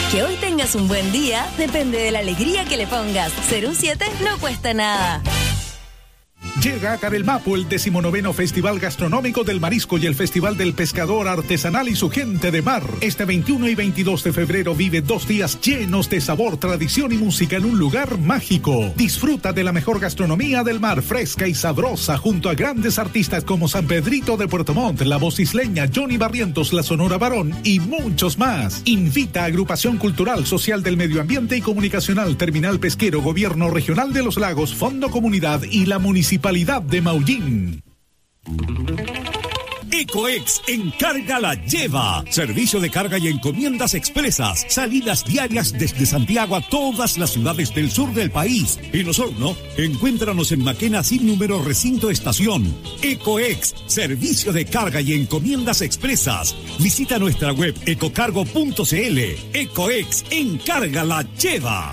Que hoy tengas un buen día depende de la alegría que le pongas. Ser un 7 no cuesta nada. Llega a Carelmapo el 19º Festival Gastronómico del Marisco y el Festival del Pescador Artesanal y su gente de mar. Este 21 y 22 de febrero vive 2 días llenos de sabor, tradición y música en un lugar mágico. Disfruta de la mejor gastronomía del mar, fresca y sabrosa, junto a grandes artistas como San Pedrito de Puerto Montt, La Voz Isleña, Johnny Barrientos, La Sonora Varón y muchos más. Invita a Agrupación Cultural, Social del Medio Ambiente y Comunicacional, Terminal Pesquero, Gobierno Regional de los Lagos, Fondo Comunidad y la Municipalidad de Maullín. Ecoex Encarga la Lleva. Servicio de carga y encomiendas expresas. Salidas diarias desde Santiago a todas las ciudades del sur del país. En Osorno, encuéntranos en Maquena sin número recinto estación. Ecoex, servicio de carga y encomiendas expresas. Visita nuestra web ecocargo.cl. Ecoex Encarga la Lleva.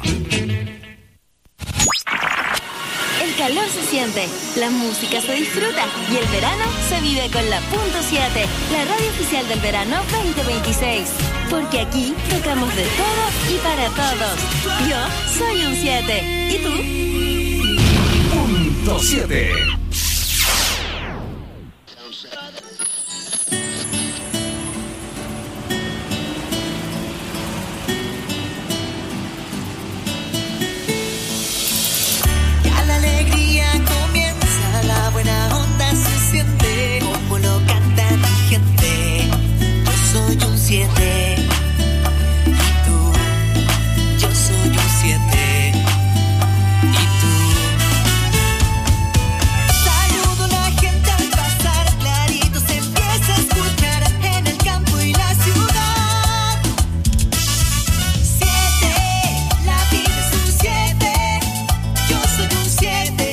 El calor se siente, la música se disfruta y el verano se vive con la Punto 7, la radio oficial del verano 2026. Porque aquí tocamos de todo y para todos. Yo soy un 7. ¿Y tú? Punto 7. La buena onda se siente como lo canta mi gente. Yo soy un 7 y tú. Yo soy un 7 y tú. Saludo a la gente al pasar, clarito se empieza a escuchar en el campo y la ciudad. 7, la vida es un 7. Yo soy un 7.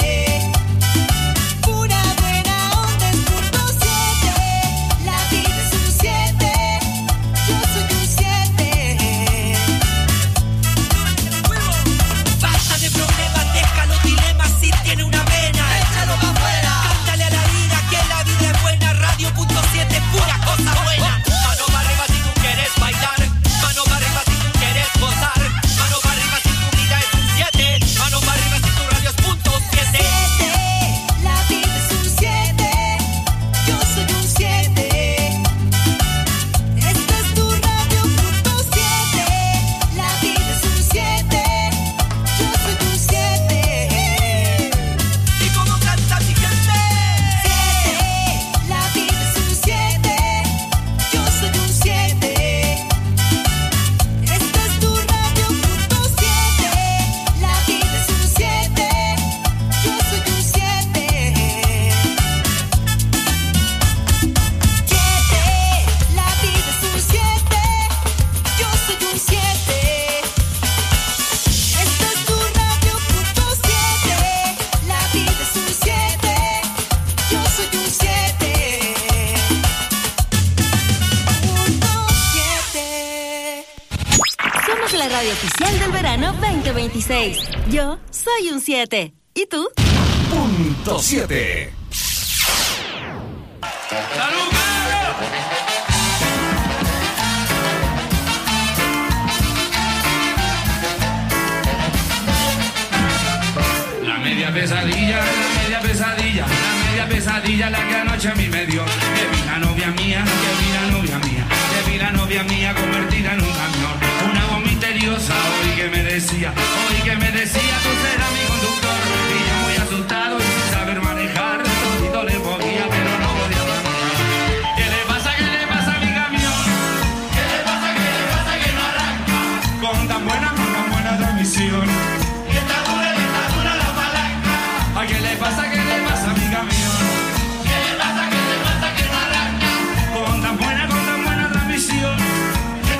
Oficial del verano 2026. Yo soy un 7. ¿Y tú? Punto 7. La media pesadilla la que anoche a mí me dio. Que vi la novia mía, convertida en un camión. Una voz misteriosa hoy que me decía, tú serás mi conductor. Y yo muy asustado y sin saber manejar, todito le podía, pero no podía manejar. ¿Qué le pasa a mi camión? ¿Qué le pasa que no arranca? Con tan buena transmisión. Y está dura la palanca. ¿A qué le pasa a mi camión? ¿Qué le pasa que no arranca? Con tan buena transmisión.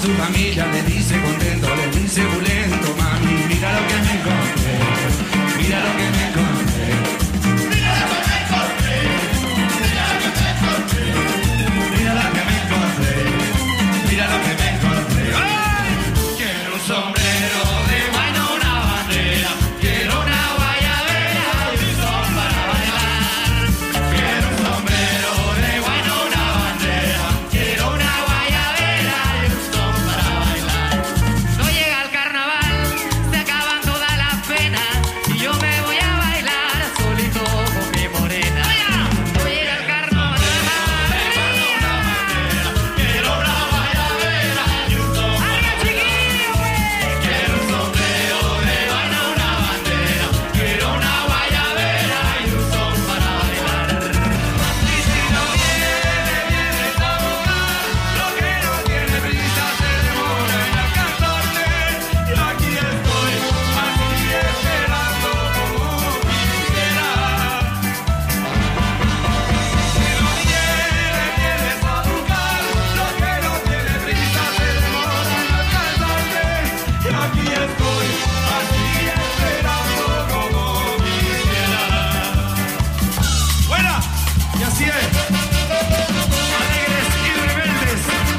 su familia le dice contento, le dice bulento, mami, mira lo que me encontré, mira lo que me encontré, mira lo que me encontré, mira lo que me encontré, mira lo que me encontré, mira lo que me encontré. ¡Ay! Quiero un sombrero de vaina, una bandera, quiero una guayabera y un son para bailar. Quiero un sombrero de vaina, una bandera, quiero una guayabera y un son para bailar. No llega el carnaval, se acaban todas las penas y yo me voy a bailar solito con mi morena. No llega el carnaval, quiero una guayabera y un son para bailar. Quiero un sombrero de vaina, una bandera, quiero una guayabera y un son para bailar. Y si no viene, viene a volar, lo que no tiene prisa se demora en alcanzarme. Y aquí estoy, así esperando como quisiera. Si no viene, vienes a buscar, lo que no tiene prisa se demora en alcanzarme. Y aquí estoy, así esperando como quisiera. ¡Buena! Y así es. Alegres y rebeldes.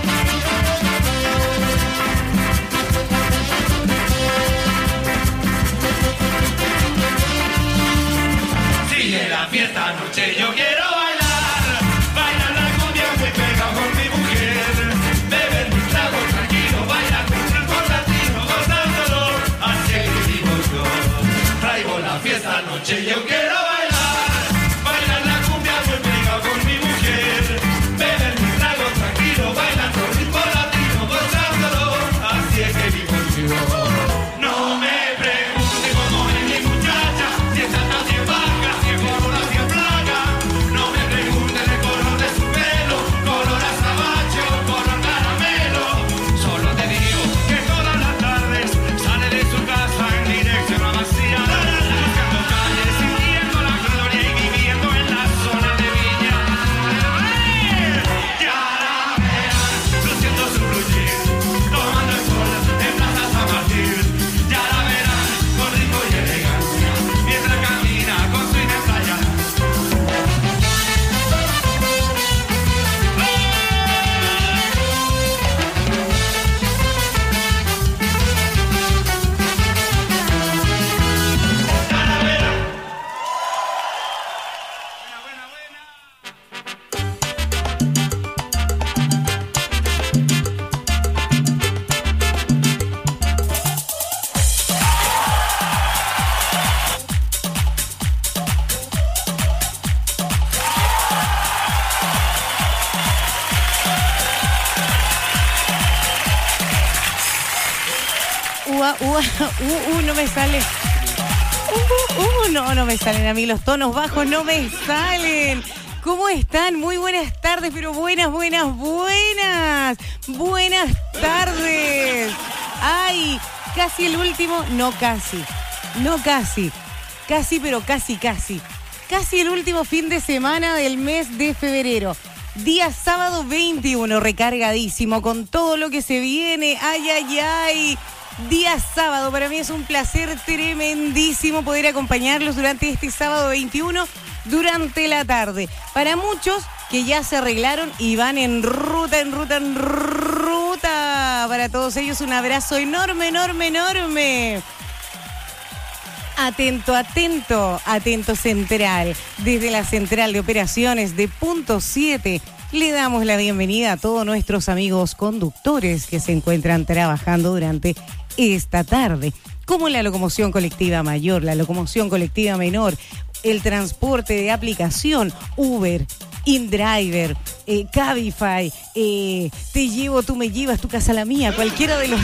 Sigue la fiesta anoche, yo quiero bailar. Bailar la cumbia, me pega con mi mujer. Beber mis tragos tranquilo, bailar con ritmo latino, gozándolo. Así es que vivo yo. Traigo la fiesta anoche, yo quiero bailar. Bailar la cumbia, me pega con mi mujer. Beber mis tragos tranquilo, bailar con ritmo latino, gozándolo. Así es que vivo yo. No me pregunte cómo es mi muchacha, si está tan bien vaca, si es gorda, si es flaca. No me pregunte el color de su pelo, color azabache o color caramelo. Solo te digo que todas las tardes sale de su casa en dirección a vacía, buscando calles, sintiendo la gloria y viviendo en la zona de Viña. Ya la verán, luciendo su blue jean, tomando el sol en Plaza San Martín. Ya la verán, con ritmo y elegancia, mientras camina con su playa. No me sale. No me salen a mí los tonos bajos, no me salen. ¿Cómo están? Muy buenas tardes, pero buenas tardes. Ay, casi el último, no casi, pero casi. Casi el último fin de semana del mes de febrero. Día sábado 21, recargadísimo con todo lo que se viene. Ay. Día sábado, para mí es un placer tremendísimo poder acompañarlos durante este sábado 21, durante la tarde. Para muchos que ya se arreglaron y van en ruta. Para todos ellos un abrazo enorme. Atento central. Desde la central de operaciones de Punto 7, le damos la bienvenida a todos nuestros amigos conductores que se encuentran trabajando durante esta tarde, como la locomoción colectiva mayor, la locomoción colectiva menor, el transporte de aplicación, Uber, InDriver, Cabify, te llevo, tú me llevas, tu casa la mía, cualquiera de los...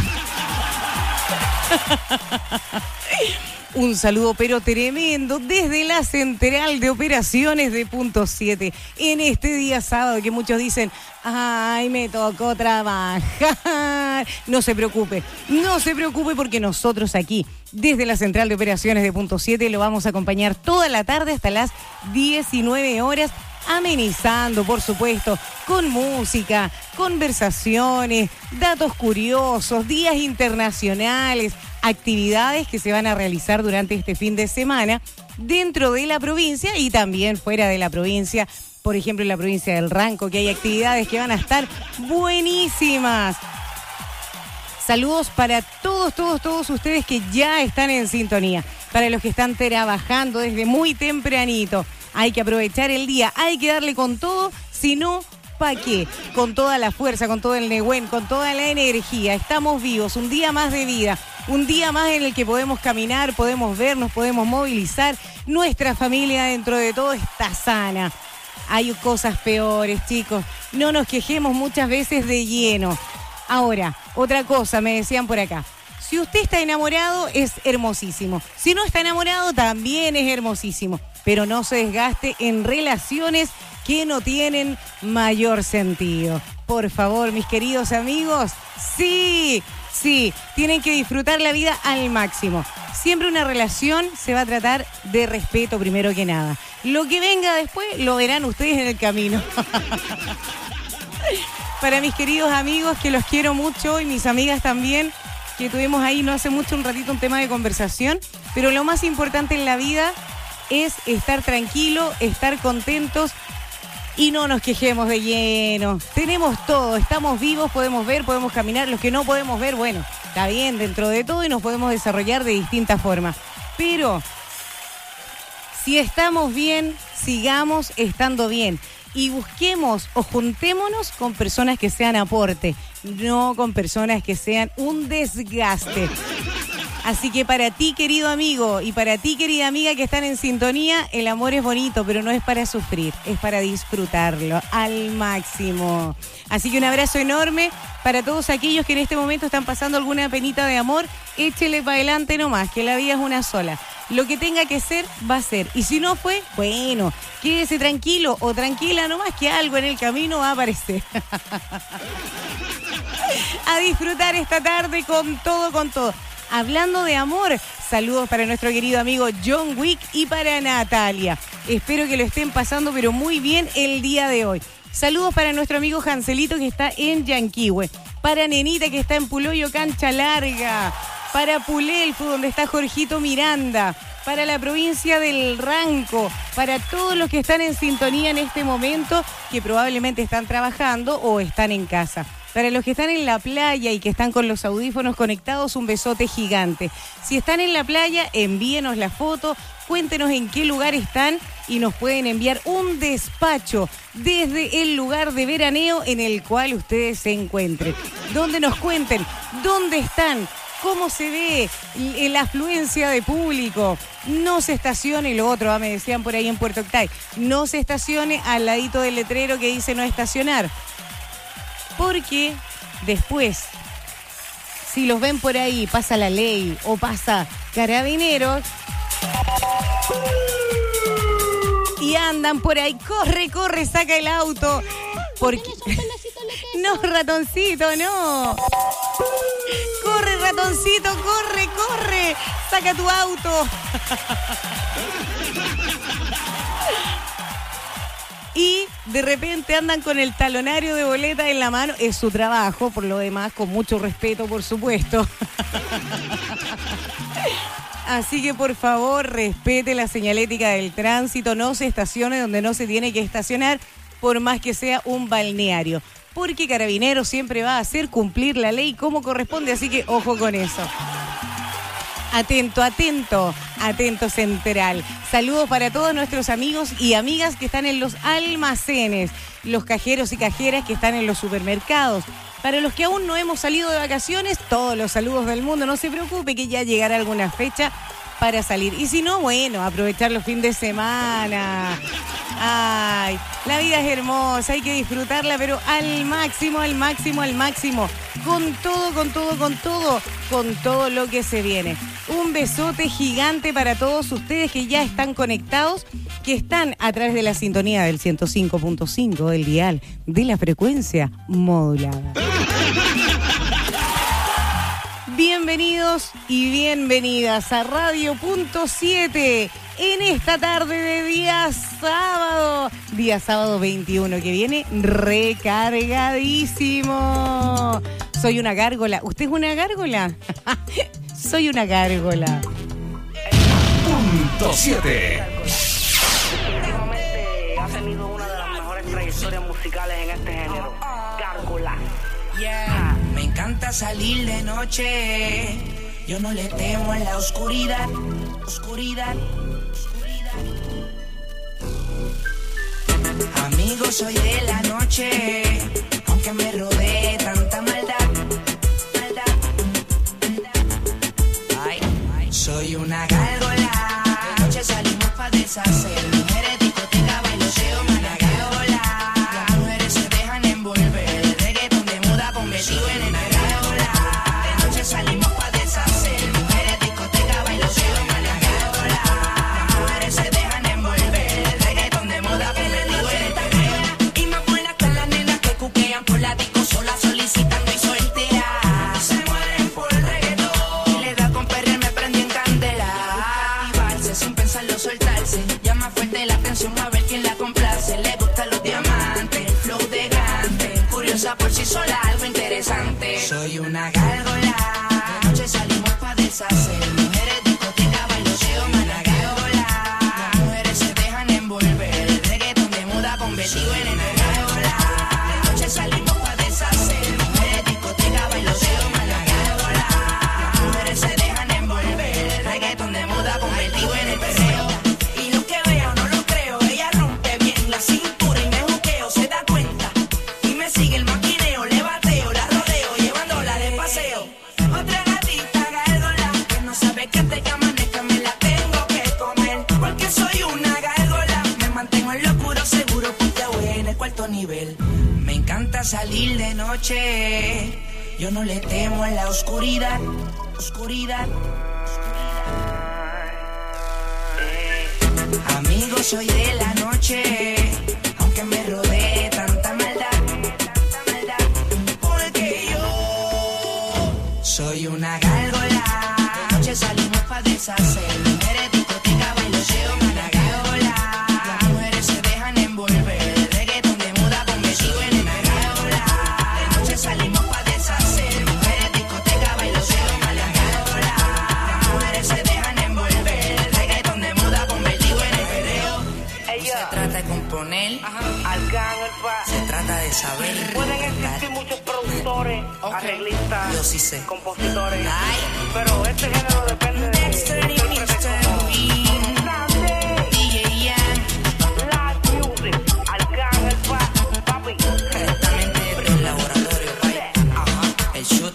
Un saludo pero tremendo desde la central de operaciones de Punto 7 en este día sábado que muchos dicen, ay, me tocó trabajar. No se preocupe porque nosotros aquí desde la central de operaciones de Punto 7 lo vamos a acompañar toda la tarde hasta las 19 horas amenizando, por supuesto, con música, conversaciones, datos curiosos, días internacionales, actividades que se van a realizar durante este fin de semana dentro de la provincia y también fuera de la provincia. Por ejemplo, en la provincia del Ranco, que hay actividades que van a estar buenísimas. Saludos para todos ustedes que ya están en sintonía. Para los que están trabajando desde muy tempranito. Hay que aprovechar el día, hay que darle con todo, si no, ¿para qué? Con toda la fuerza, con todo el negüen, con toda la energía. Estamos vivos, un día más de vida. Un día más en el que podemos caminar, podemos vernos, podemos movilizar. Nuestra familia dentro de todo está sana. Hay cosas peores, chicos. No nos quejemos muchas veces de lleno. Ahora, otra cosa, me decían por acá. Si usted está enamorado, es hermosísimo. Si no está enamorado, también es hermosísimo. Pero no se desgaste en relaciones que no tienen mayor sentido. Por favor, mis queridos amigos, sí, tienen que disfrutar la vida al máximo. Siempre una relación se va a tratar de respeto primero que nada. Lo que venga después lo verán ustedes en el camino. Para mis queridos amigos que los quiero mucho y mis amigas también, que tuvimos ahí no hace mucho un ratito un tema de conversación, pero lo más importante en la vida es estar tranquilo, estar contentos y no nos quejemos de lleno. Tenemos todo, estamos vivos, podemos ver, podemos caminar. Los que no podemos ver, bueno, está bien dentro de todo y nos podemos desarrollar de distintas formas. Pero si estamos bien, sigamos estando bien. Y busquemos o juntémonos con personas que sean aporte, no con personas que sean un desgaste. Así que para ti, querido amigo, y para ti, querida amiga, que están en sintonía, el amor es bonito, pero no es para sufrir, es para disfrutarlo al máximo. Así que un abrazo enorme para todos aquellos que en este momento están pasando alguna penita de amor. Échele para adelante nomás, que la vida es una sola. Lo que tenga que ser, va a ser. Y si no fue, bueno, quédese tranquilo o tranquila nomás, que algo en el camino va a aparecer. A disfrutar esta tarde con todo. Hablando de amor, saludos para nuestro querido amigo John Wick y para Natalia. Espero que lo estén pasando pero muy bien el día de hoy. Saludos para nuestro amigo Jancelito que está en Yanquihue. Para Nenita que está en Puloyo, Cancha Larga. Para Pulelfu, donde está Jorgito Miranda. Para la provincia del Ranco. Para todos los que están en sintonía en este momento, que probablemente están trabajando o están en casa. Para los que están en la playa y que están con los audífonos conectados, un besote gigante. Si están en la playa, envíenos la foto, cuéntenos en qué lugar están y nos pueden enviar un despacho desde el lugar de veraneo en el cual ustedes se encuentren. Donde nos cuenten dónde están, cómo se ve la afluencia de público. No se estacione, lo otro, me decían por ahí en Puerto Octay, no se estacione al ladito del letrero que dice no estacionar. Porque después, si los ven por ahí, pasa la ley o pasa Carabineros y andan por ahí, corre, saca el auto. Porque no, ratoncito, no. Corre, ratoncito, corre, saca tu auto. Y de repente andan con el talonario de boleta en la mano. Es su trabajo, por lo demás, con mucho respeto, por supuesto. Así que, por favor, respete la señalética del tránsito. No se estacione donde no se tiene que estacionar, por más que sea un balneario. Porque Carabineros siempre va a hacer cumplir la ley como corresponde. Así que, ojo con eso. Atento Central. Saludos para todos nuestros amigos y amigas que están en los almacenes, los cajeros y cajeras que están en los supermercados. Para los que aún no hemos salido de vacaciones, todos los saludos del mundo. No se preocupe que ya llegará alguna fecha para salir. Y si no, bueno, aprovechar los fines de semana. Ay, la vida es hermosa, hay que disfrutarla, pero al máximo. Con todo lo que se viene. Un besote gigante para todos ustedes que ya están conectados, que están a través de la sintonía del 105.5 del dial de la frecuencia modulada. Bienvenidos y bienvenidas a Radio Punto 7, en esta tarde de día sábado 21, que viene recargadísimo. Soy una gárgola. ¿Usted es una gárgola? Soy una gárgola. Punto 7. Últimamente ha tenido una de las mejores trayectorias musicales en este género. Gárgola. Yeah, me encanta salir de noche. Yo no le temo a la oscuridad. Oscuridad. Amigo, soy de la noche, aunque me rodee tanta maldad. Ay, soy una gárgola. De noche salimos pa' deshacer. Mujeres, discoteca, bailoteo, mana gárgola. Las mujeres se dejan envolver. El reggaetón de moda convertido en una gárgola. De noche salimos pa' deshacer. Mujeres, discoteca, bailoteo, mana gárgola. Las mujeres se dejan envolver. El reggaetón de moda convertido en una gárgola. Y más buenas están las nenas que cuquean por la disco sola solicitando y solteras. Se mueren por el reggaetón. Y le da con perrear, me prendí en candela. Activarse sin pensarlo, soltarse. Llama fuerte la atención a ver quién la complace. Le gustan los diamantes, el flow de grande. Curiosa por sí sola, algo interesante. Soy una gárgola. De noche salimos pa' deshacer. Mujeres, discoteca, bailoteo, mana gárgola. Las mujeres se dejan envolver. El reggaetón de moda convertido en una gárgola. De noche salimos pa' deshacer. Mujeres, discoteca, bailoteo, mana gárgola. Las mujeres se dejan envolver. El reggaetón de moda convertido en el perreo. Y lo que veo no lo creo. Ella rompe bien la cintura y me juqueo, se da cuenta. Y me sigue el maquineo, le bateo, la rodeo, llevándola de paseo. Otra gatita gárgola que no sabe que antes que amanezca me la tengo que comer. Porque soy una gárgola. Me mantengo en lo oscuro seguro porque voy en el cuarto nivel. Me encanta salir de noche. Yo no le temo a la oscuridad. Oscuridad. Amigo, soy de la noche, aunque me rodee tanta maldad. Porque yo soy una gárgola. De noche salimos pa' deshacer. Mujeres, discoteca, bailoteo, mana gárgola. Las mujeres se dejan envolver. El reggaetón de moda convertido en una gárgola. De noche salimos pa' deshacer. Mujeres, discoteca, bailoteo, mana gárgola. Las mujeres se dejan envolver. El reggaetón de moda convertido en el perreo. Se trata de componer, se trata de saber. Pueden existir muchos productores, arreglistas, Yo sí sé. compositores, Ay. pero este género depende de Dexter y Mr. Bean, DJ Yan, Live Music, Arcángel Paz, papi. directamente desde el laboratorio, right? Ajá, el shoot.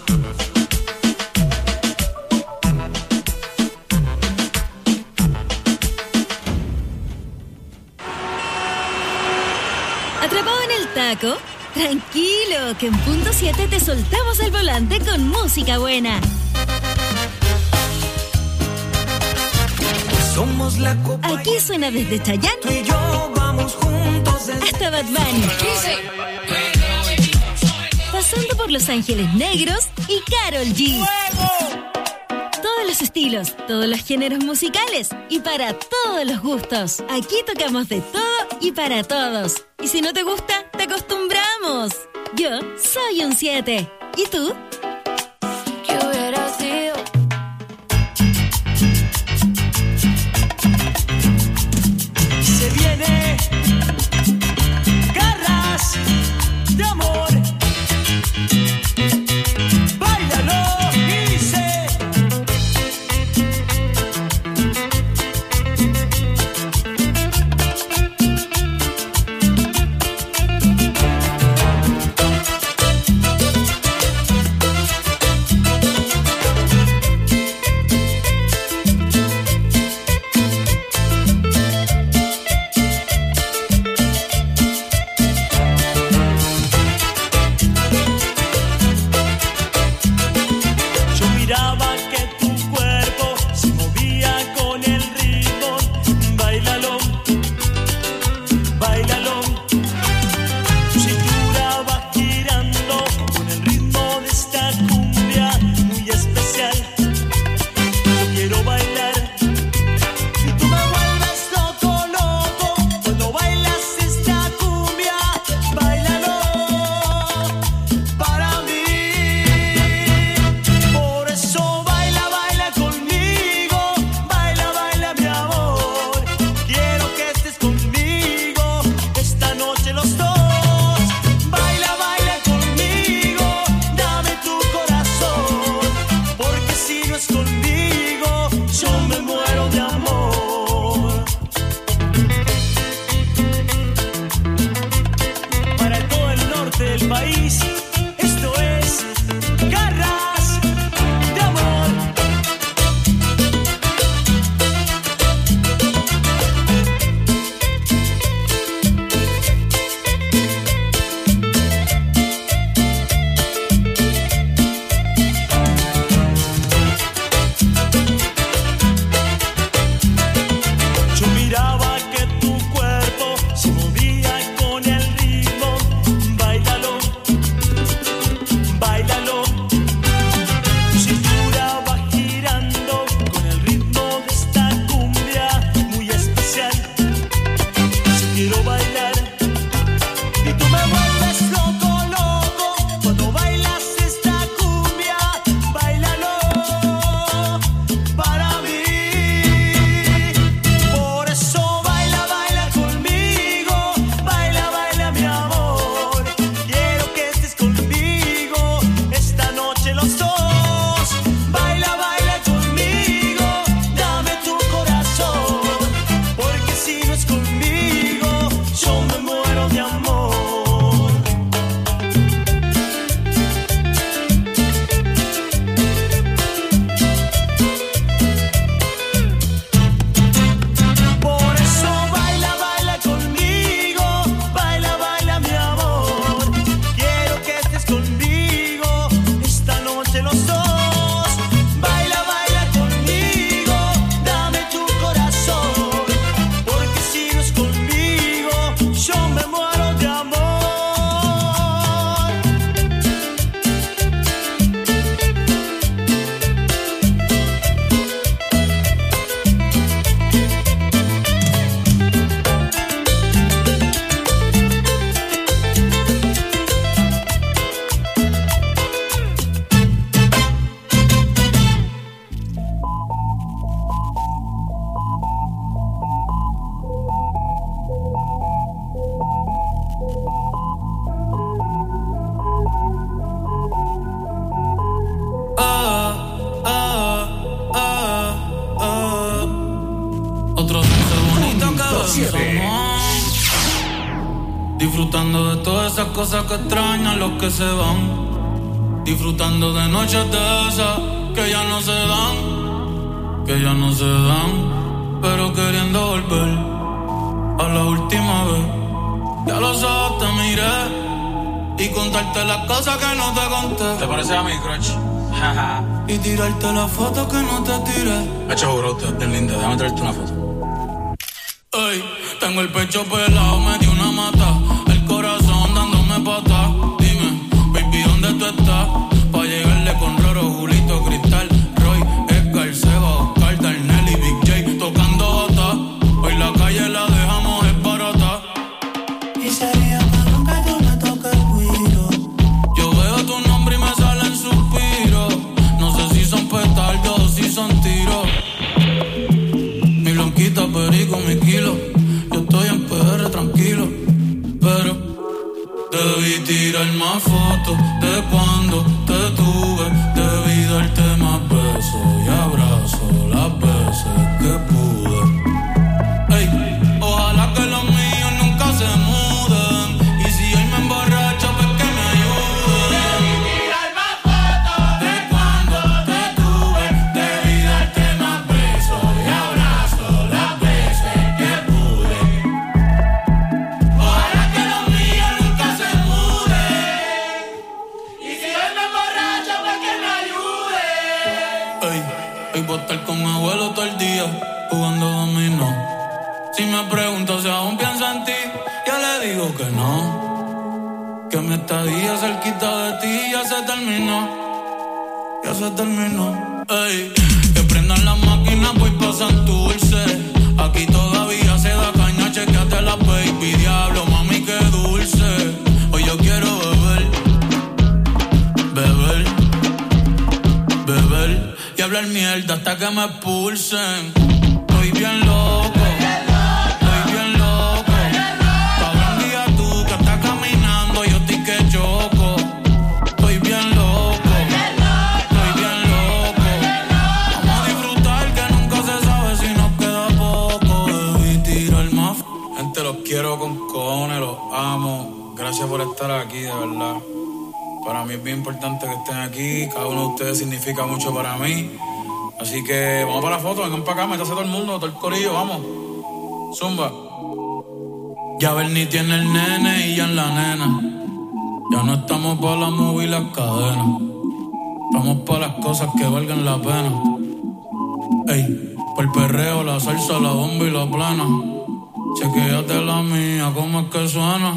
¿Atrapado en el taco? Tranquilo, que en punto 7 te soltamos el volante con música buena. Somos la copa. Aquí suena desde Chayanne Tú y yo vamos juntos hasta Bad Bunny. Pasando por Los Ángeles Negros y Karol G. Todos los estilos, todos los géneros musicales y para todos los gustos. Aquí tocamos de todo y para todos. Y si no te gusta, te acostumbramos. Yo soy un 7. ¿Y tú? ¿Qué hubiera sido? Se viene garras de amor. Báilalo, dice. país. Esto es Garras de Amor. Yo miraba que tu cuerpo se movía con el ritmo. Báilalo, báilalo. Tu cintura va girando con el ritmo de esta cumbia muy especial. Yo quiero bailar y tú me vuelves loco, loco cuando bailas esta cumbia. Báilalo para mí. Por eso baila, baila conmigo. Baila, baila mi amor. Quiero que estés conmigo esta noche los dos. Baila, baila conmigo. Dame tu corazón. Porque si no es conmigo, yo me muero de amor. Por eso baila, baila conmigo. Baila, baila mi amor. Quiero que estés conmigo esta noche los dos. Baila, baila conmigo. Dame tu corazón. Porque si no es conmigo, yo me muero de amor. Otro dulce bonito que besamos. Disfrutando de todas esas cosas que extrañan los que se van. Disfrutando de noches de esas que ya no se dan. Que ya no se dan. Pero queriendo volver a la última vez. Ya los ojos te miré y contarte las cosas que no te conté. ¿Te parece a mí, Crunch? Y tirarte las fotos que no te tiré. Hecho, bro, usted es bien linda. Déjame traerte una foto. Ey, tengo el pecho pelado, me dio una mata. El corazón dándome pata. Dime, baby, ¿dónde tú estás? Pa' llegarle con Roro, Julito, Cristal, Roy, Edgar, Seba, Oscar, Darnell y Big J tocando jota. Hoy la calle la dejamos esbarata. Y sería cabrón que tú me toques el cuido. Yo veo tu nombre y me salen suspiros. No sé si son petardos o si son tiros. Mi blanquita, perico, mi kilo. Yo estoy en PR tranquilo. Pero debí tirar más fotos de cuando te tuve. Debí darte más besos y abrazos las veces que pude. Ey, ojalá que los míos nunca se muden. Y si hoy me emborracho, pues que me ayuden. Debí tirar más fotos de cuando te tuve. Debí darte más besos y abrazos las veces que pude. Ojalá que los míos nunca se muden. Y si hoy me emborracho, pues que me ayuden. Ey, hoy voy a estar con mi abuelo todo el día jugando dominó. Si me pregunto si aún pienso en ti, ya le digo que no. Que mi estadía cerquita de ti ya se terminó. Ya se terminó. Ey, que prendan las máquinas, voy pa' Santurce. Aquí todavía se da caña, chequeate la baby. Diablo, mami, qué dulce. Hoy yo quiero beber. Beber. Beber. Y hablar mierda hasta que me expulsen. Estoy bien loco. gracias por estar aquí, de verdad. Para mí es bien importante que estén aquí. Cada uno de ustedes significa mucho para mí. Así que vamos para la foto, vengan para acá, métase todo el mundo, todo el corillo, vamos. Zumba. Ya Bernie tiene el nene y ya en la nena. Ya no estamos para la movie y las cadenas. Estamos para las cosas que valgan la pena. Ey, por el perreo, la salsa, la bomba y la plana. Chequéate la mía, ¿cómo es que suena?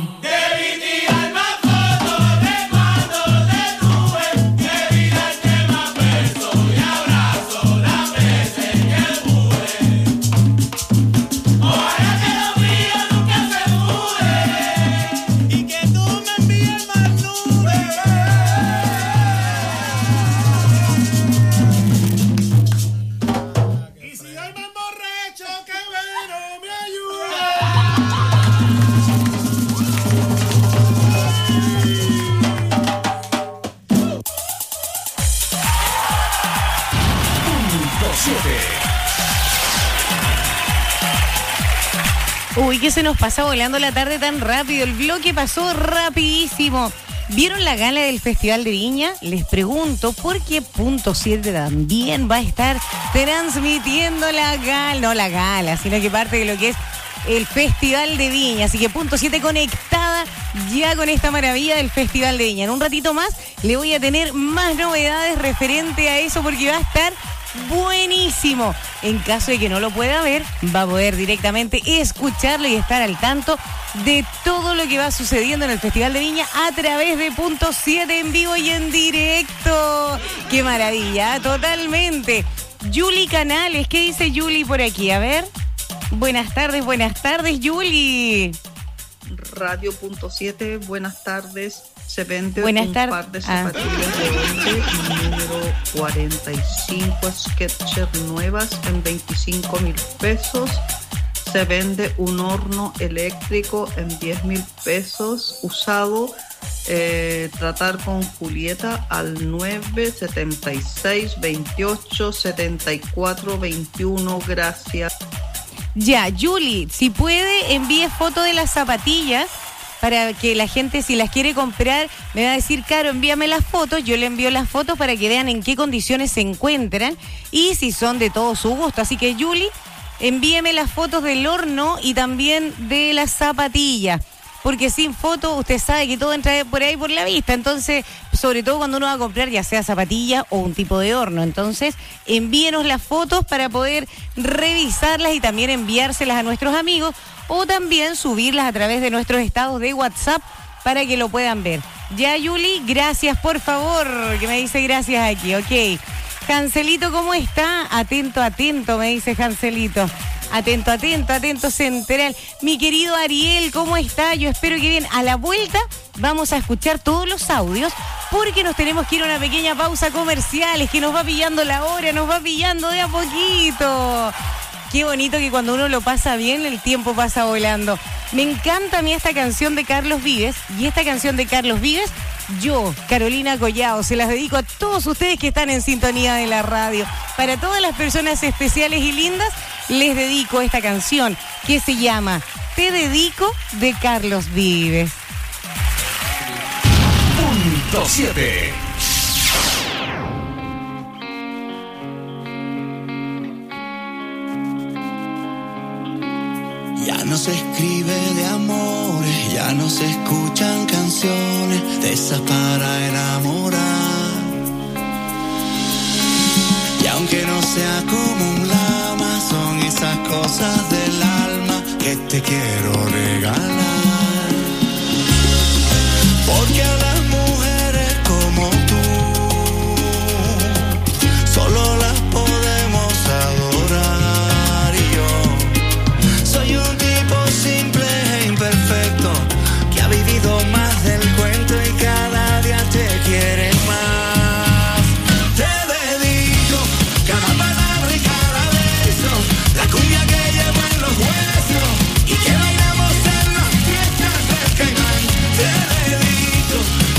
Uy, que se nos pasa volando la tarde tan rápido. El bloque pasó rapidísimo. ¿Vieron la gala del Festival de Viña? Les pregunto, ¿por qué Punto 7 también va a estar transmitiendo la gala? No la gala, sino que parte de lo que es el Festival de Viña. Así que Punto 7 conectada ya con esta maravilla del Festival de Viña. En un ratito más le voy a tener más novedades referente a eso porque va a estar buenísimo. En caso de que no lo pueda ver, va a poder directamente escucharlo y estar al tanto de todo lo que va sucediendo en el Festival de Viña a través de Punto 7 en vivo y en directo. ¡Qué maravilla! Totalmente. Yuli Canales, ¿qué dice Yuli por aquí? A ver. Buenas tardes, Yuli. Radio Punto 7, buenas tardes. Se vende buenas un par de zapatillas de hombre número 45 Skechers nuevas en 25,000 pesos. Se vende un horno eléctrico en 10,000 pesos usado. Tratar con Julieta al 976 28 74 21. Gracias. Ya, Yuli, si puede, envíe foto de las zapatillas para que la gente, si las quiere comprar, me va a decir, Caro, envíame las fotos. Yo le envío las fotos para que vean en qué condiciones se encuentran y si son de todo su gusto. Así que, Yuli, envíeme las fotos del horno y también de las zapatillas. Porque sin foto, usted sabe que todo entra por ahí por la vista. Entonces, sobre todo cuando uno va a comprar, ya sea zapatilla o un tipo de horno. Entonces, envíenos las fotos para poder revisarlas y también enviárselas a nuestros amigos o también subirlas a través de nuestros estados de WhatsApp para que lo puedan ver. Ya, Yuli, gracias, por favor, que me dice gracias aquí, ok. Janselito, ¿cómo está? Atento, me dice Janselito. Atento Central. Mi querido Ariel, ¿cómo está? Yo espero que bien. A la vuelta vamos a escuchar todos los audios porque nos tenemos que ir a una pequeña pausa comercial. Es que nos va pillando la hora, nos va pillando de a poquito. Qué bonito que cuando uno lo pasa bien, el tiempo pasa volando. Me encanta a mí esta canción de Carlos Vives. Y esta canción de Carlos Vives, yo, Carolina Collado, se las dedico a todos ustedes que están en sintonía de la radio. Para todas las personas especiales y lindas, les dedico esta canción que se llama Te Dedico, de Carlos Vives. Punto 7. Ya no se escribe de amores, ya no se escuchan canciones de esas para enamorar. Y aunque no sea como un lama, son esas cosas del alma que te quiero regalar. Porque a las mujeres como tú solo las podemos adorar. Y yo soy un tipo simple e imperfecto que ha vivido más del cuento y cada día te quiere más. Te dedico cada palabra y cada beso, la cumbia que llevo en los huesos y que bailamos en las fiestas del Caimán. Te dedico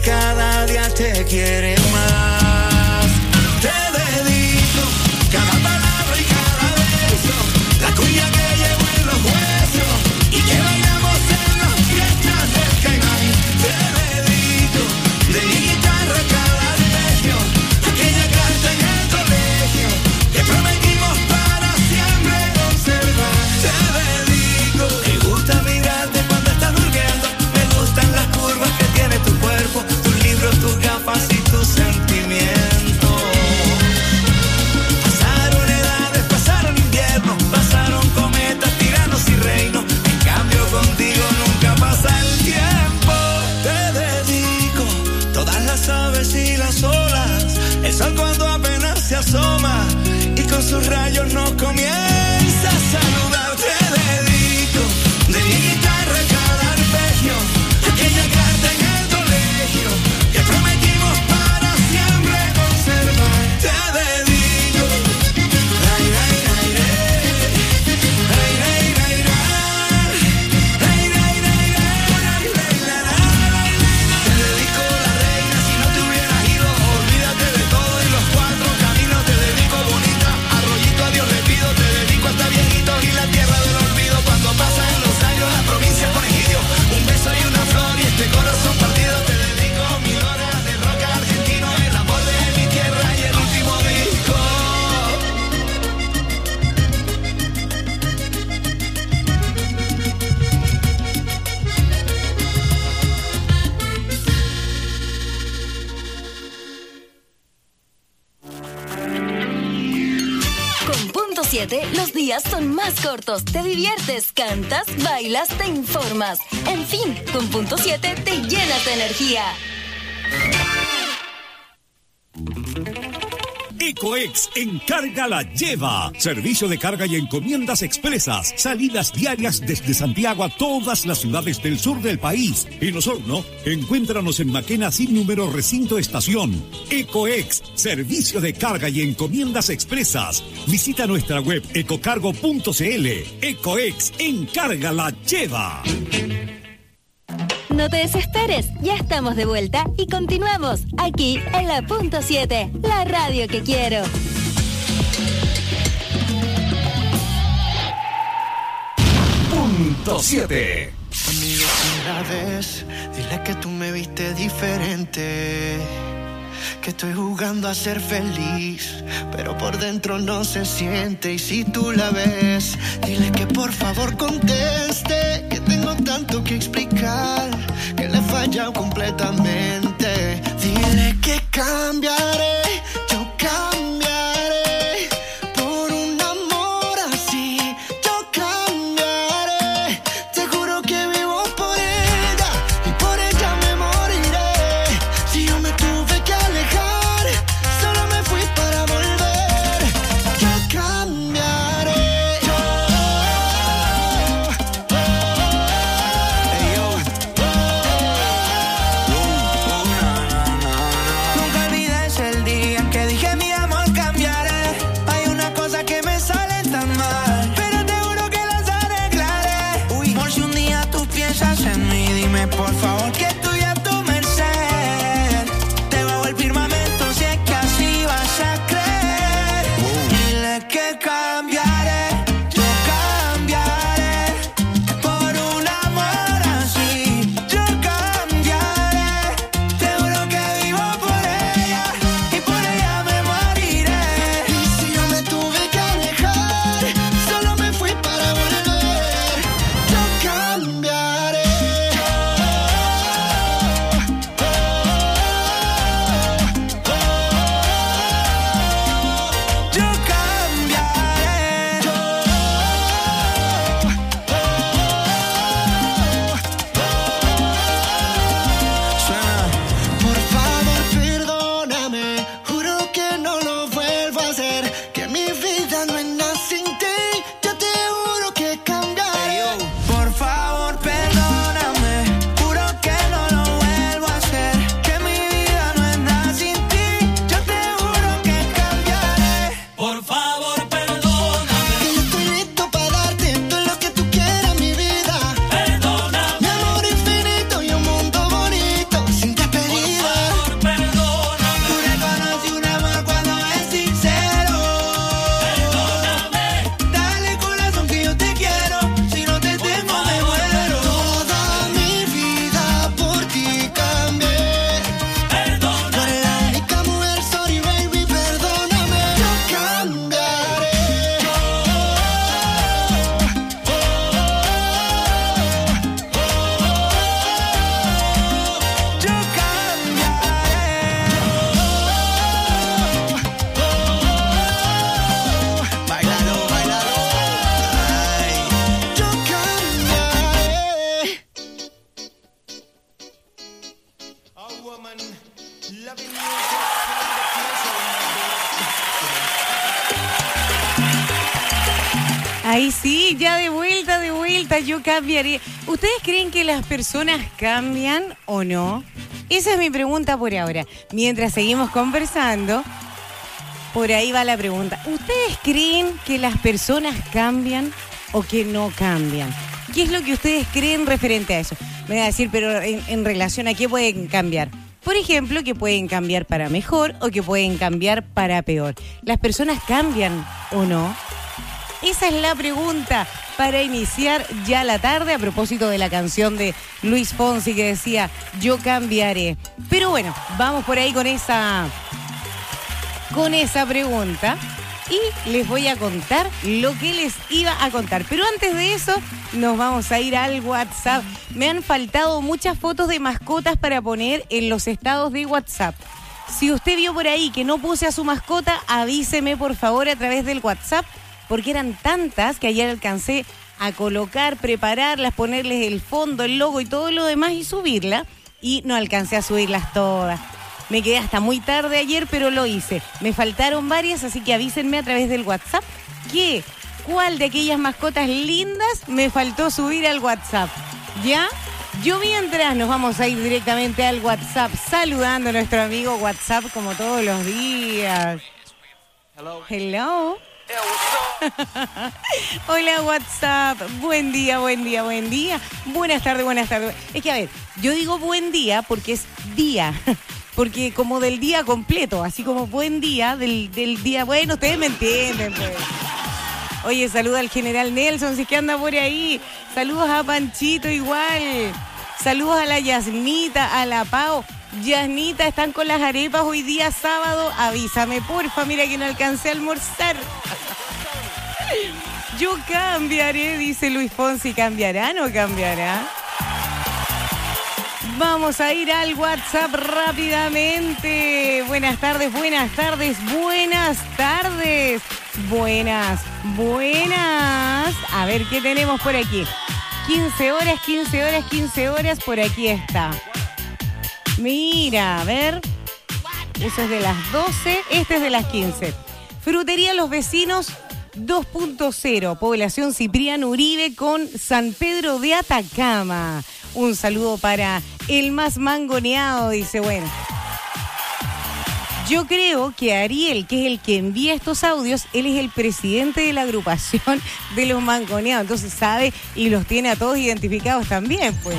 cada día te quiere más. Te dedico cada palabra y cada beso, la cuña que llevo en los huesos y que bailamos en las fiestas del Caimán. Te dedico de mi guitarra cada arpegio, aquella carta en el colegio que prometimos para siempre conservar. Te dedico, me gusta mirarte cuando estás durmiendo, me gustan las curvas que tiene tu cuerpo, tus libros, tus gafas y tus sentimientos. Pasaron edades, pasaron inviernos, pasaron cometas, tiranos y reinos. En cambio contigo nunca pasa el tiempo. Te dedico todas las aves y las olas, el sol cuando apenas se asoma y con sus rayos nos comienza a saludar. Te dedico de mi guitarra cada arpegio, aquella carta en el colegio que prometimos para siempre conservar. Te dedico, ay, ay, ay, ay, ay, ay, te dedico la reina, si no te hubieras ido, olvídate de todo y los cuatro caminos. Te dedico bonita, arroyito a Dios le pido, te dedico hasta viejitos y la tierra del olvido. Cuando pasan los años la provincia con egidio, un beso y una flor y este corazón partido. Te dedico 1000 horas de rock argentino, el amor de mi tierra y el último disco. Con Punto 7, los días son más cortos. Te diviertes, cantas, bailas, te informas. En fin, con Punto 7 te llenas de energía. Ecoex Encarga la Lleva. Servicio de carga y encomiendas expresas. Salidas diarias desde Santiago a todas las ciudades del sur del país. En Osorno, encuéntranos en Maquena sin número recinto estación. Ecoex, servicio de carga y encomiendas expresas. Visita nuestra web ecocargo.cl. Ecoex Encarga la Lleva. No te desesperes, ya estamos de vuelta y continuamos aquí en la Punto 7, la radio que quiero. Punto 7. Amigo, una vez, dile que tú me viste diferente, que estoy jugando a ser feliz, pero por dentro no se siente. Y si tú la ves, dile que por favor conteste, que tengo tanto que explicar, que le he fallado completamente. Dile que cambiaré, yo cambiaré por un amor así. Yo cambiaré, te juro que vivo por ella y por ella me moriré. Si yo me tuve que alejar, solo me fui para volver. Yo cambiaré. Nunca olvides el día en que dije mi amor cambiaré. Hay una cosa que me sale tan mal, pero te juro que las arreglaré. Por si un día tú piensas en mí, dime por favor que estoy a tu merced. Te bajo el firmamento si es que así vas a creer. Dile que cambiaré, yo cambiaré por un amor así. Yo cambiaré, te juro que vivo por ella y por ella me moriré. Y si yo me tuve que alejar, solo me fui para volver. Yo cambiaré. Yo cambiaré. Ahí sí, ya de vuelta, yo cambiaría. ¿Ustedes creen que las personas cambian o no? Esa es mi pregunta por ahora. Mientras seguimos conversando, por ahí va la pregunta. ¿Ustedes creen que las personas cambian o que no cambian? ¿Qué es lo que ustedes creen referente a eso? Me va a decir, pero en relación a qué pueden cambiar. Por ejemplo, que pueden cambiar para mejor o que pueden cambiar para peor. ¿Las personas cambian o no? Esa es la pregunta para iniciar ya la tarde a propósito de la canción de Luis Fonsi que decía, yo cambiaré. Pero bueno, vamos por ahí con esa pregunta y les voy a contar lo que les iba a contar. Pero antes de eso, nos vamos a ir al WhatsApp. Me han faltado muchas fotos de mascotas para poner en los estados de WhatsApp. Si usted vio por ahí que no puse a su mascota, avíseme por favor a través del WhatsApp, porque eran tantas que ayer alcancé a colocar, prepararlas, ponerles el fondo, el logo y todo lo demás y subirla, y no alcancé a subirlas todas. Me quedé hasta muy tarde ayer, pero lo hice. Me faltaron varias, así que avísenme a través del WhatsApp cuál de aquellas mascotas lindas me faltó subir al WhatsApp. ¿Ya? Yo mientras nos vamos a ir directamente al WhatsApp, saludando a nuestro amigo WhatsApp como todos los días. Hello. Hola WhatsApp, buen día. Buenas tardes. Es que a ver, yo digo buen día porque es día, porque como del día completo, así como buen día del día, bueno, ustedes me entienden pues. Oye, saluda al general Nelson, si es que anda por ahí. Saludos a Panchito igual. Saludos a la Yasnita, a la Pau. Yasnita, están con las arepas hoy día sábado. Avísame, porfa, mira que no alcancé a almorzar. Yo cambiaré, dice Luis Fonsi. ¿Cambiará o no cambiará? Vamos a ir al WhatsApp rápidamente. Buenas tardes. A ver, ¿qué tenemos por aquí? 15 horas, por aquí está. Mira, a ver. Eso es de las 12, este es de las 15. Frutería Los Vecinos 2.0, población Cipriano Uribe con San Pedro de Atacama. Un saludo para el más mangoneado, dice, bueno. Yo creo que Ariel, que es el que envía estos audios, él es el presidente de la agrupación de los mangoneados, entonces sabe y los tiene a todos identificados también, pues.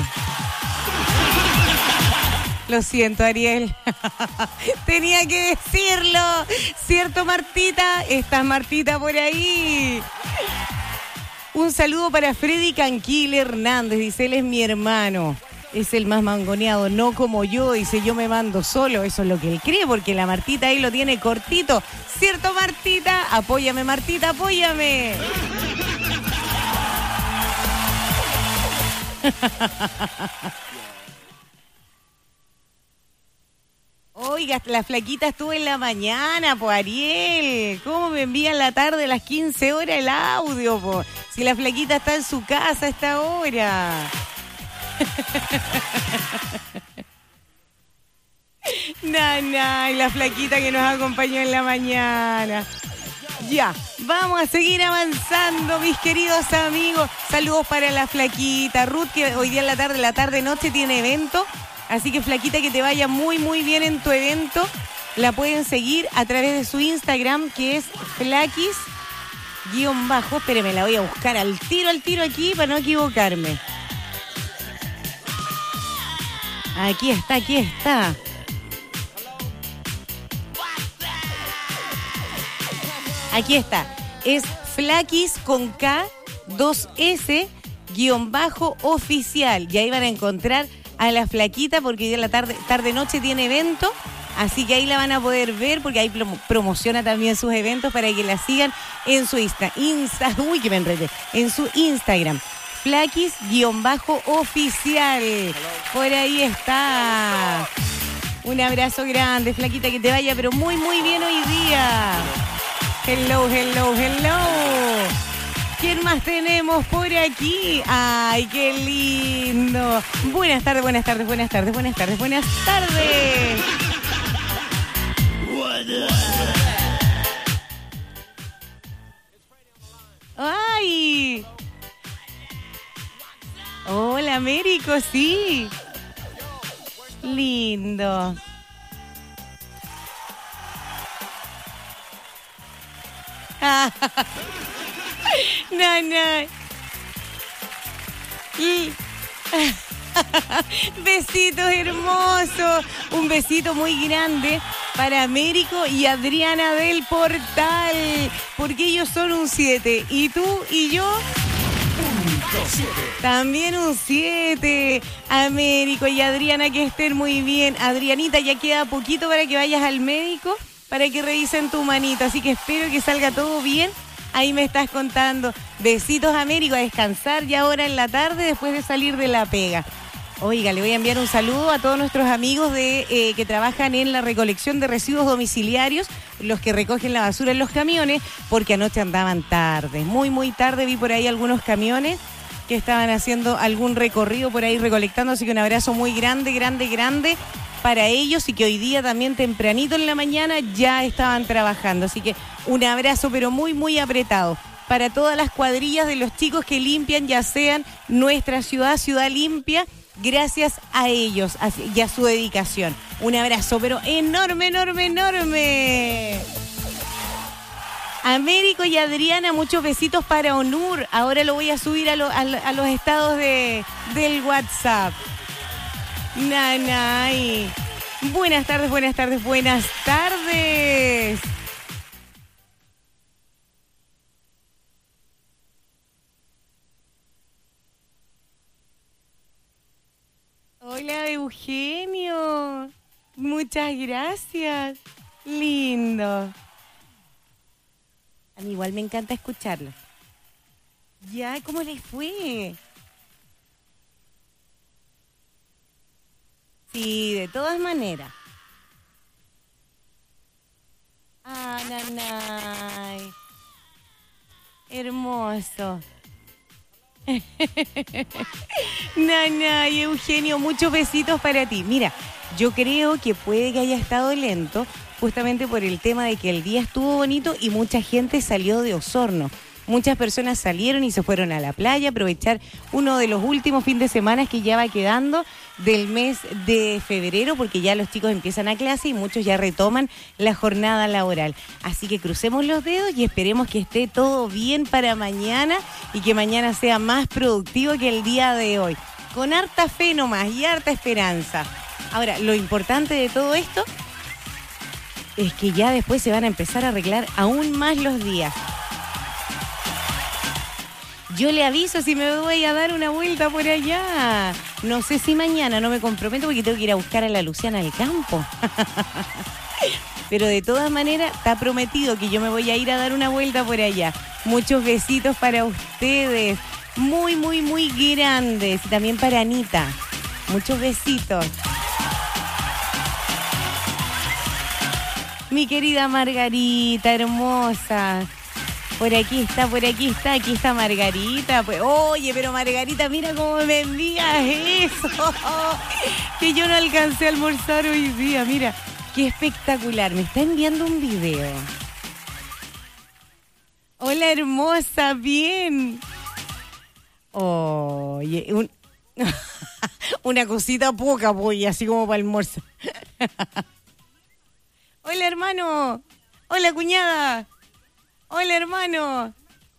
Lo siento, Ariel. Tenía que decirlo. ¿Cierto, Martita? ¿Estás, Martita, por ahí? Un saludo para Freddy Canquil Hernández. Dice, él es mi hermano. Es el más mangoneado, no como yo. Dice, yo me mando solo. Eso es lo que él cree, porque la Martita ahí lo tiene cortito. ¿Cierto, Martita? Apóyame, Martita, apóyame. Oiga, la flaquita estuvo en la mañana, po, Ariel. ¿Cómo me envían la tarde a las 15 horas el audio, po? Si la flaquita está en su casa a esta hora. Y la flaquita que nos acompañó en la mañana. Ya, vamos a seguir avanzando, mis queridos amigos. Saludos para la flaquita Ruth, que hoy día en la tarde-noche tiene evento. Así que, flaquita, que te vaya muy, muy bien en tu evento. La pueden seguir a través de su Instagram, que es flaquis_. Espéreme, la voy a buscar al tiro aquí para no equivocarme. Aquí está. Aquí está. Es flaquis con K, 2S, _oficial. Y ahí van a encontrar a la flaquita, porque hoy día la tarde-noche tiene evento, así que ahí la van a poder ver, porque ahí promociona también sus eventos para que la sigan en su en su Instagram, flaquis_oficial. Por ahí está. Un abrazo grande, flaquita, que te vaya pero muy, muy bien hoy día. Hello. ¿Quién más tenemos por aquí? ¡Ay, qué lindo! Buenas tardes. ¡Ay! Hola, Américo, sí. Lindo. No. Besitos hermosos. Un besito muy grande para Américo y Adriana del Portal, porque ellos son un 7 y tú y yo también un 7. Américo y Adriana, que estén muy bien. Adrianita, ya queda poquito para que vayas al médico para que revisen tu manito, así que espero que salga todo bien. Ahí me estás contando. Besitos, Américo, a descansar ya ahora en la tarde después de salir de la pega. Oiga, le voy a enviar un saludo a todos nuestros amigos que trabajan en la recolección de residuos domiciliarios, los que recogen la basura en los camiones, porque anoche andaban tarde, muy tarde. Vi por ahí algunos camiones que estaban haciendo algún recorrido por ahí recolectando, así que un abrazo muy grande para ellos, y que hoy día también tempranito en la mañana ya estaban trabajando, así que un abrazo pero muy apretado para todas las cuadrillas de los chicos que limpian, ya sean nuestra ciudad limpia, gracias a ellos y a su dedicación. Un abrazo pero enorme. Américo y Adriana, muchos besitos para Onur. Ahora lo voy a subir a los estados del WhatsApp. Nanay. Buenas tardes. Hola, Eugenio. Muchas gracias. Lindo. A mí igual me encanta escucharlo. Ya, ¿cómo les fue? Sí, de todas maneras. Ah, nanay. Hermoso. Nanay, Eugenio, muchos besitos para ti. Mira, yo creo que puede que haya estado lento justamente por el tema de que el día estuvo bonito y mucha gente salió de Osorno. Muchas personas salieron y se fueron a la playa a aprovechar uno de los últimos fines de semana que ya va quedando del mes de febrero, porque ya los chicos empiezan a clase y muchos ya retoman la jornada laboral. Así que crucemos los dedos y esperemos que esté todo bien para mañana y que mañana sea más productivo que el día de hoy. Con harta fe nomás y harta esperanza. Ahora, lo importante de todo esto es que ya después se van a empezar a arreglar aún más los días. Yo le aviso si me voy a dar una vuelta por allá. No sé si mañana, no me comprometo porque tengo que ir a buscar a la Luciana al campo. Pero de todas maneras está prometido que yo me voy a ir a dar una vuelta por allá. Muchos besitos para ustedes. Muy grandes. Y también para Anita. Muchos besitos. Mi querida Margarita, hermosa. Por aquí está Margarita. Pues, oye, pero Margarita, mira cómo me envías eso. Que yo no alcancé a almorzar hoy día. Mira, qué espectacular. Me está enviando un video. Hola, hermosa, bien. Oye, una cosita poca, pues, así como para almorzar. Hola, hermano. Hola, cuñada. Hola, hermano.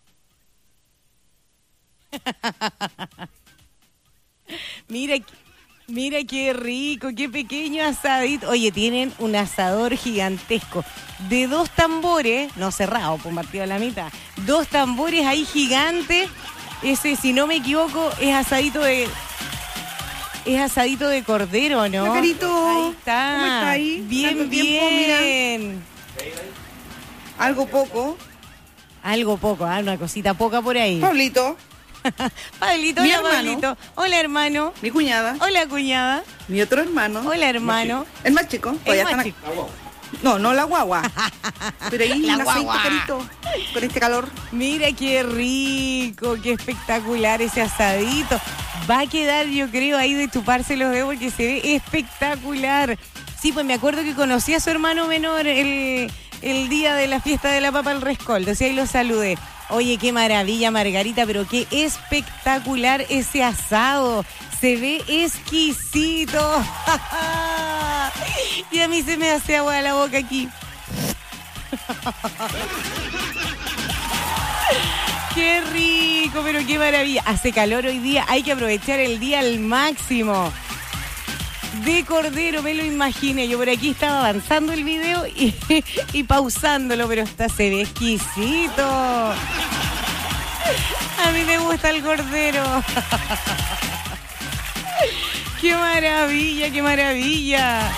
Mira qué rico, qué pequeño asadito. Oye, tienen un asador gigantesco de 2 tambores, no cerrado, pues partido a la mitad. 2 tambores ahí gigantes. Ese, si no me equivoco, es asadito de cordero, ¿no? Hola, Carito. Ahí está. ¿Cómo está ahí? Bien, Tanto bien. Tiempo, algo poco, una cosita poca por ahí. Pablito. Pablito, Mi hola, hermano. Pablito. Hola, hermano. Mi cuñada. Hola, cuñada. Mi otro hermano. Hola, hermano. El más chico. El Todavía más están chico. No la guagua. Pero ahí La un aceite, guagua. Carito, con este calor. Mira qué rico, qué espectacular ese asadito. Va a quedar, yo creo, ahí de chuparse los dedos porque se ve espectacular. Sí, pues me acuerdo que conocí a su hermano menor el día de la fiesta de la papa al rescoldo, sí, ahí lo saludé. Oye, qué maravilla, Margarita, pero qué espectacular ese asado. Se ve exquisito. Y a mí se me hace agua a la boca aquí. Qué rico, pero qué maravilla. Hace calor hoy día, hay que aprovechar el día al máximo. De cordero, me lo imaginé. Yo por aquí estaba avanzando el video y pausándolo, pero se ve exquisito. A mí me gusta el cordero. ¡Qué maravilla, qué maravilla!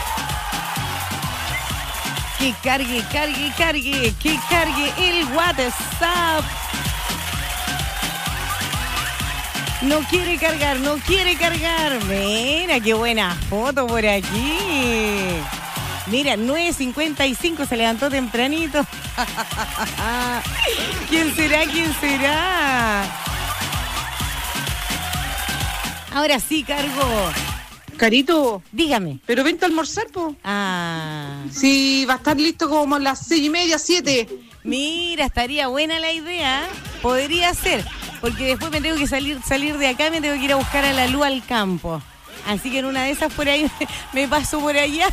Que cargue el WhatsApp. No quiere cargar. Mira, qué buena foto por aquí. Mira, 9:55, se levantó tempranito. ¿Quién será? Ahora sí, cargo. Carito. Dígame. Pero vente a almorzar, po. Ah. Sí, va a estar listo como a las 6:30, 7. Mira, estaría buena la idea. Podría ser. Porque después me tengo que salir de acá y me tengo que ir a buscar a la luz al campo. Así que en una de esas por ahí me paso por allá.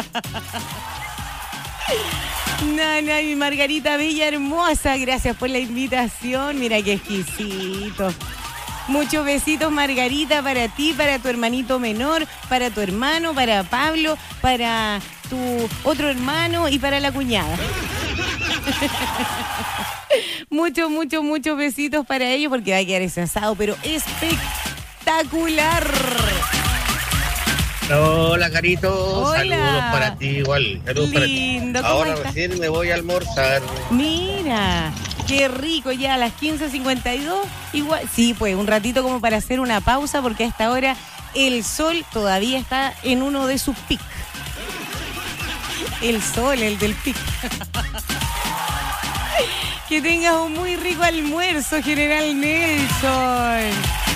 Nana, mi Margarita bella, hermosa. Gracias por la invitación. Mira qué exquisito. Muchos besitos, Margarita, para ti, para tu hermanito menor, para tu hermano, para Pablo, para tu otro hermano y para la cuñada. Muchos besitos para ellos porque va a quedar ese asado, pero espectacular. Hola, Carito. Hola. Saludos para ti igual. Saludos Lindo, para ti. Ahora ¿cómo estás? recién me voy a almorzar. Mira, qué rico, ya a las 15:52. Igual, sí, pues un ratito como para hacer una pausa porque a esta hora el sol todavía está en uno de sus picos. El sol, el del pic. Que tengas un muy rico almuerzo, General Nelson.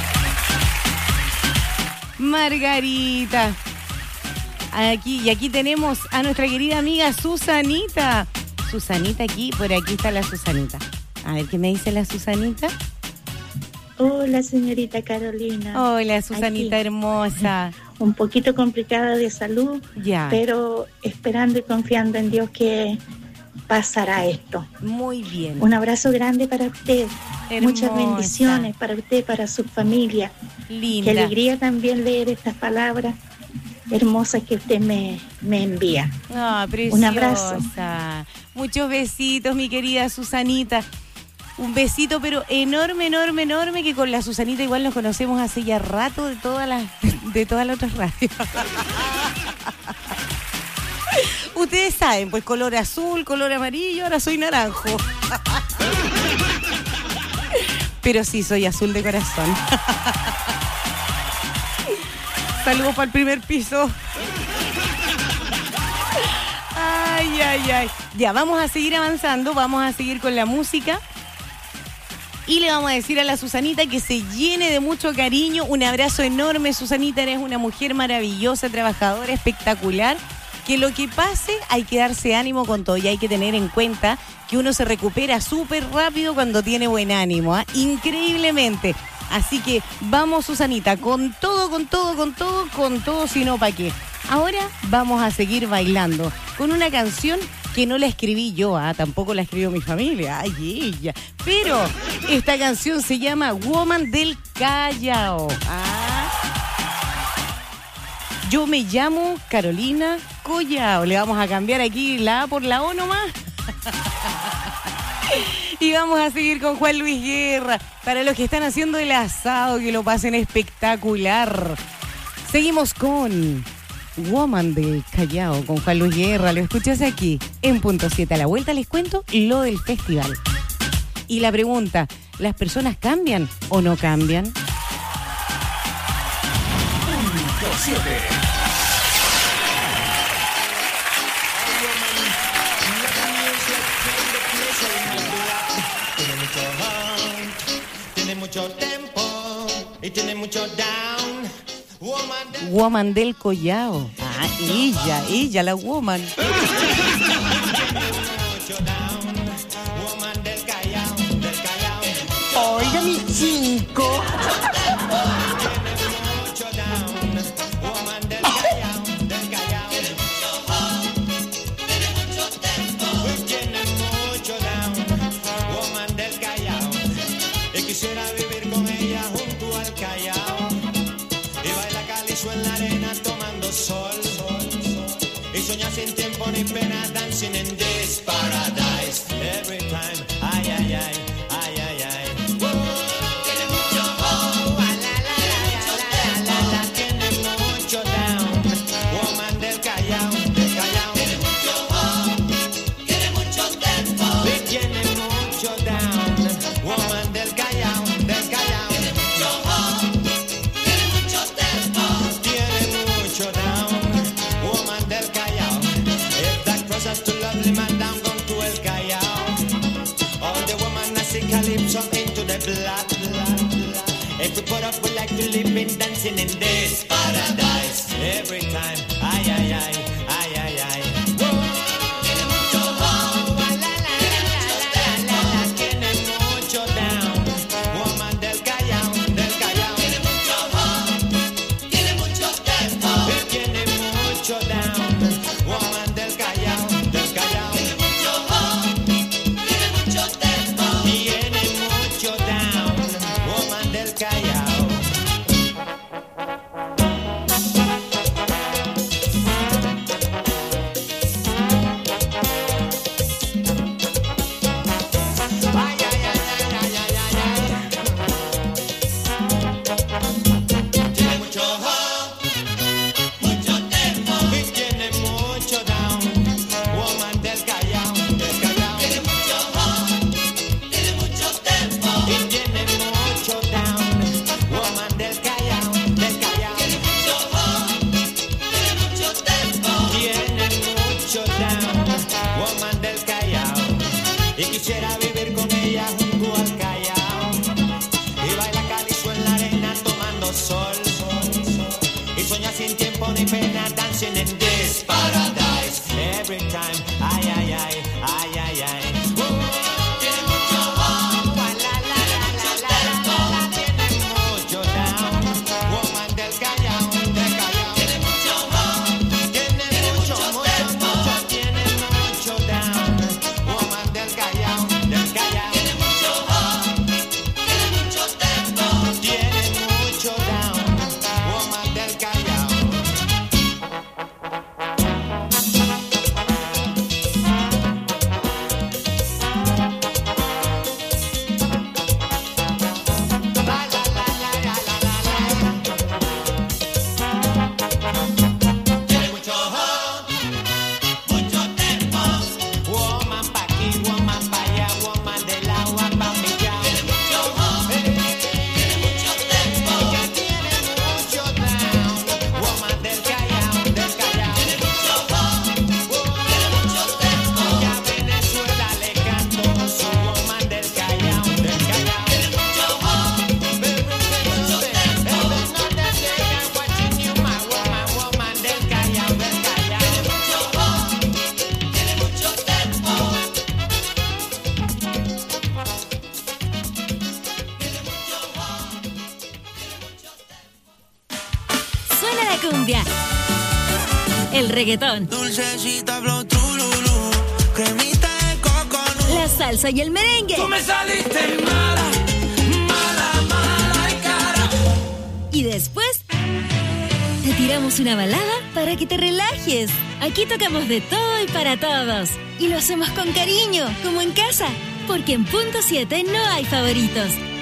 Margarita. Aquí tenemos a nuestra querida amiga Susanita. Susanita por aquí está la Susanita. A ver, ¿qué me dice la Susanita? Hola, señorita Carolina. Hola, Susanita aquí, hermosa. Un poquito complicada de salud, ya, pero esperando y confiando en Dios que pasará esto. Muy bien. Un abrazo grande para usted. Hermosa. Muchas bendiciones para usted, para su familia. Linda. Qué alegría también leer estas palabras hermosas que usted me envía. Ah, preciosa. Un abrazo. Muchos besitos, mi querida Susanita. Un besito, pero enorme, que con la Susanita igual nos conocemos hace ya rato de todas las otras radios. Ustedes saben, pues color azul, color amarillo, ahora soy naranjo. Pero sí, soy azul de corazón. Saludos para el primer piso. Ay. Ya, vamos a seguir avanzando, vamos a seguir con la música. Y le vamos a decir a la Susanita que se llene de mucho cariño. Un abrazo enorme, Susanita. Eres una mujer maravillosa, trabajadora, espectacular. Que lo que pase hay que darse ánimo con todo y hay que tener en cuenta que uno se recupera súper rápido cuando tiene buen ánimo, ¿eh? Increíblemente. Así que vamos, Susanita, con todo, sino pa' qué. Ahora vamos a seguir bailando con una canción que no la escribí yo, tampoco la escribió mi familia, ay, ella. Pero esta canción se llama Woman del Callao. Yo me llamo Carolina Collao. Le vamos a cambiar aquí la A por la O nomás. Y vamos a seguir con Juan Luis Guerra. Para los que están haciendo el asado, que lo pasen espectacular. Seguimos con Woman del Callao, con Juan Luis Guerra. Lo escuchas aquí en Punto 7. A la vuelta les cuento lo del festival. Y la pregunta, ¿las personas cambian o no cambian? Punto 7. Tiene mucho tempo y tiene mucho down. Woman del Collao. Ella, la woman. Woman del Callao, mami 5. Quisiera vivir con ella junto al Callao y baila calizo en la arena tomando sol y soñar sin tiempo ni pena dancing in this paradise every time. Ay, ay, ay, ay, ay, ay. Tiene mucho la tiene mucho down, woman del Callao, del Callao. Tiene mucho tempo y tiene mucho down, woman del Callao, del Callao. Tiene mucho tempo, tiene mucho down, woman del Callao. If that process too lovely, man, down gone to el Callao. All the woman I see calypso into the blood. If we put up, we like to live in dancing in this paradise every time. Ay, ay, ay, ay, ay, ay. Tiene mucho tiene mucho down, woman del Callao, del Callao. Tiene mucho tempo y tiene mucho down, woman del Callao, del Callao. Tiene mucho tempo, tiene mucho down, woman del Callao. Tiene mucho tempo y tiene mucho down, woman del Callao, del Callao. Tiene mucho tempo y tiene mucho down, woman del Callao, del Callao. Tiene mucho tempo, tiene mucho down, woman del Callao. Y quisiera vivir con ella junto al Callao y baila calizo en la arena tomando sol y soñar sin tiempo ni pena dancing in this paradise every time. Ay, ay, ay, ay, ay, ay. Tiene mucho tiene mucho down, woman del Callao, del Callao. Tiene mucho tiene mucho tiene mucho down, woman del Callao, del Callao. Tiene mucho tempo, tiene mucho down, woman del Callao. Tiene mucho tempo, woman pa' aquí, woman pa' allá, woman del agua pa' mi ya. Tiene mucho tempo, que tiene mucho down, woman del Callao, del Callao. Tiene mucho tempo, y a Venezuela le canto su woman del Callao, del Callao. Tiene mucho tempo, watching you, my woman, woman del Callao, del Callao. Tiene mucho tempo. Suena la cumbia, el reggaetón, Dulcecita flow trululú, cremita de coconut. la salsa y el merengue. Tú me saliste mala, mala, mala y cara. Y después te tiramos una balada para que te relajes. Aquí tocamos de todo y para todos. Y lo hacemos con cariño, como en casa. Porque en Punto 7 no hay favoritos.